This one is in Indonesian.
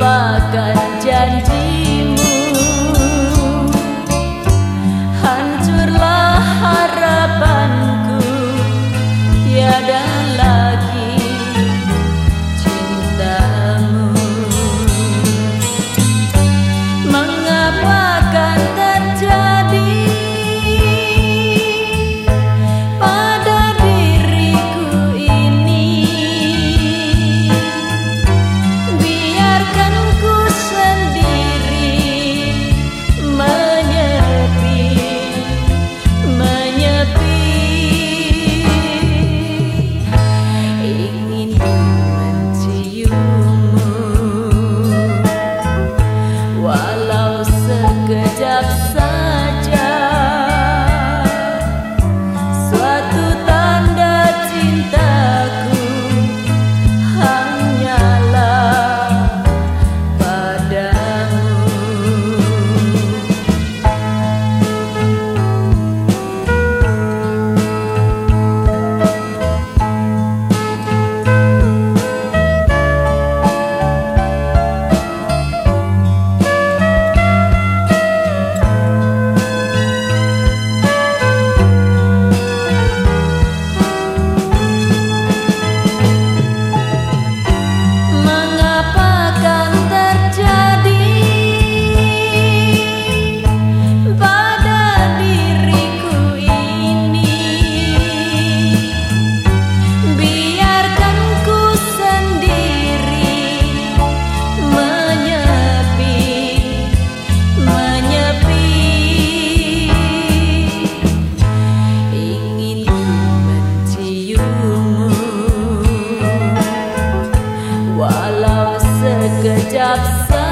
melupakan janjimu. Hancurlah harapanku, tiada lagi cintamu. Mengapa kan terjadi pada diriku ini? Biarkan ku sendiri menyepi, menyepi. Ingin menciummu walau sekejap saja. Suatu tanda cintaku hanyalah padamu. Mengapa kan terjadi pada diriku ini? Biarkan ku sendiri menyepi, menyepi. Ingin menciummu walau sekejap saja.